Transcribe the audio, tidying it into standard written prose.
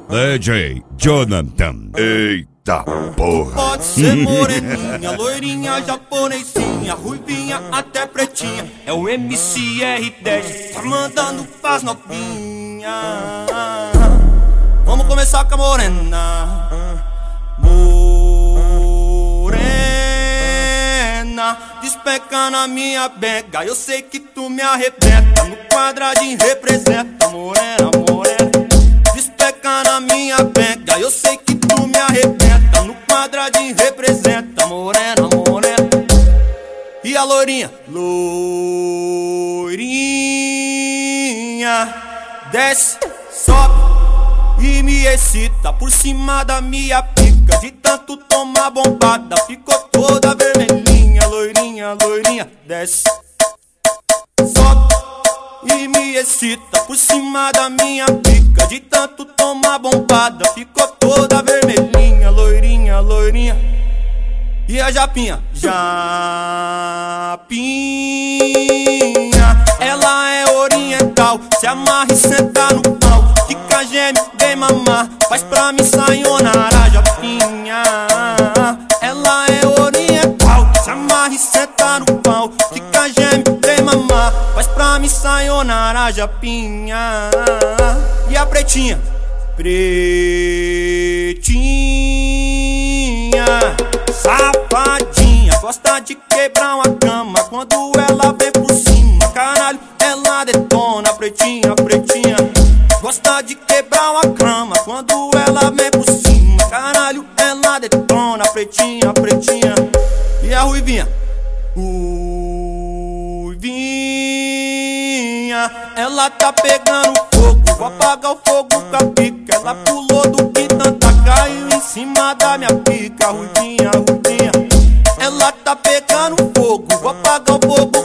DJ Jonathan. Eita porra. Pode ser moreninha, loirinha, japonesinha, ruivinha, até pretinha. É o MCR10, tá mandando pras novinha. Vamos começar com a morena. Morena, despeca na minha benga. Eu sei que tu me arrebenta. No quadradinho representa. Morena, morena, despeca na minha benga. Eu sei que tu me arrebenta. No quadradinho representa. Morena, morena. E a loirinha? Loirinha, desce, sobe e me excita por cima da minha pica. De tanto tomar bombada, ficou toda vermelhinha. Loirinha, loirinha, desce, sobe e me excita por cima da minha pica. De tanto tomar bombada, ficou toda vermelhinha. Loirinha, loirinha. E a japinha? Japinha, ela é oriental, se amarra e senta no pau. Fica geme, vem mamar, faz pra mim sayonara. Japinha, ela é oriental, se amarra e senta no pau. Fica geme, vem mamar, faz pra mim sayonara. Japinha. E a pretinha? Pretinha, safadinha, gosta de quebrar uma cama quando ela vem por cima. Caralho, ela detona. Pretinha, pretinha, gosta de quebrar uma cama quando ela vem por cima. Caralho, ela detona. Pretinha, pretinha. E a ruivinha? Ruivinha, ela tá pegando fogo, vou apagar o fogo com a pica. Ela pulou do quitanda, caiu em cima da minha pica. Ruivinha, ruivinha, ela tá pegando fogo, vou apagar o fogo